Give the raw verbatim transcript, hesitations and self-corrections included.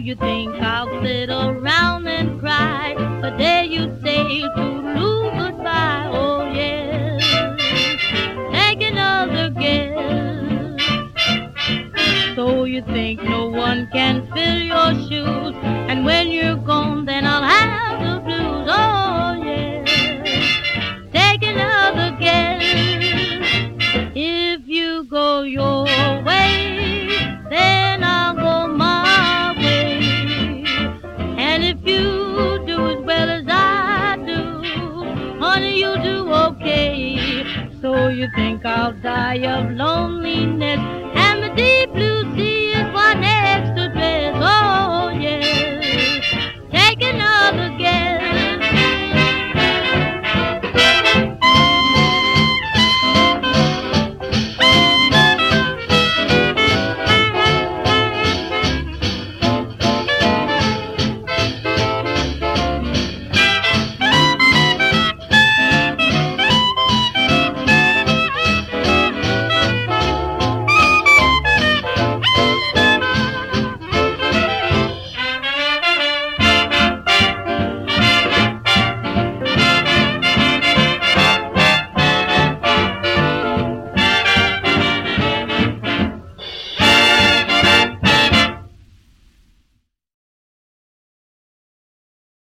you think I'll sit around and cry the day you say to Lou goodbye? Oh yes, take another guess. So you think no one can fill your shoes, and when you're gone then I'll have the blues. Oh yes, take another guess. If you go your way, then I'll go my way. And if you do as well as I do, honey, you do okay. So you think I'll die of loneliness and the deep